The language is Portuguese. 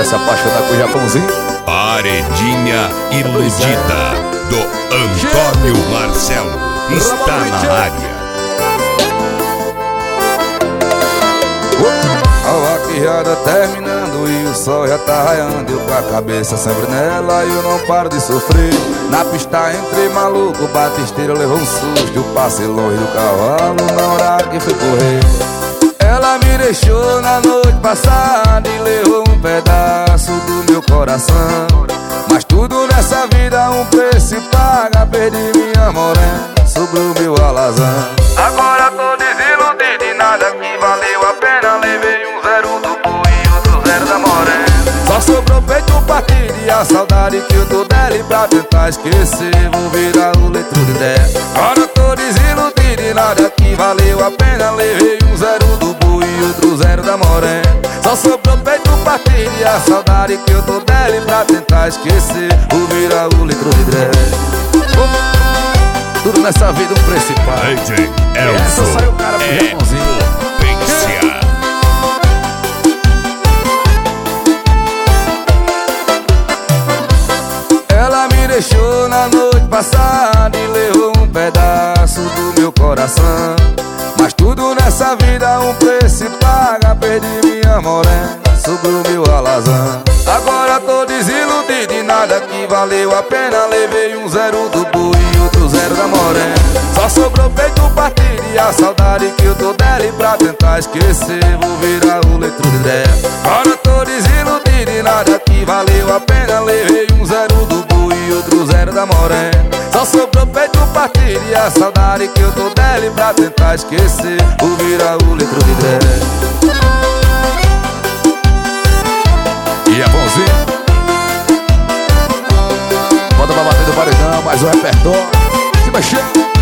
Bora se apaixonar com o Japãozinho. Paredinha Iludida do Antônio Marcelo está na área. A vaquejada terminando e o sol já tá raiando. Eu com a cabeça sempre nela e eu não paro de sofrer. Na pista entrei maluco, batisteiro levou um susto. Eu passei longe do cavalo na hora que fui correr. Ela me deixou na noite passada e levou um pedaço do meu coração. Mas tudo nessa vida um preço se paga. Perdi minha morena, sobrou meu alazão. Agora tô desiludido e nada que valeu a pena. Levei um zero do boi e outro zero da morena. Só sobrou peito partido e a saudade que eu tô dela. E pra tentar esquecer vou virar o letro de 10. Agora tô desiludido e nada que valeu a pena. Levei um zero do boi e outro zero da morena. Só sobrou peito partido e a saudade que eu tô dela. E pra tentar esquecer vou virar o litro de 10. Tudo nessa vida um principal. DJ Essa Elson saiu o cara pro Japãozinho. Potência. Ela me deixou na noite passada e levou um pedaço do meu coração. Mas tudo nessa vida um preço se paga. Perdi minha morena, sobrou meu alazão. Agora tô desiludido e nada que valeu a pena. Levei um zero do boi e outro zero da morena. Só sobrou peito partido e a saudade que eu tô dela. E pra tentar esquecer vou virar o letro de 10. Agora tô desiludido e nada que valeu a pena. Levei um zero do boi e outro zero da morena. Só sobrou peito partido e a saudade que eu tô dela. E pra tentar esquecer vou virar o letro de 10. E é bonzinho. Bota pra bater do paredão, mais um repertório. Se mexendo.